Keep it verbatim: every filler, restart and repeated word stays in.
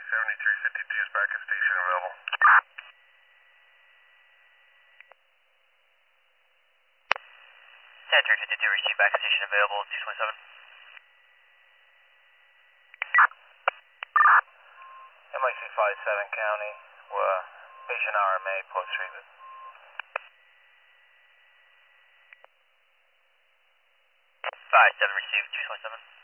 seventy-three fifty-two is back at station available. seventy-three fifty-two, receive back at station available, two twenty-seven. M I C five seven County, uh, patient R M A post treatment. five seven, receive two twenty-seven.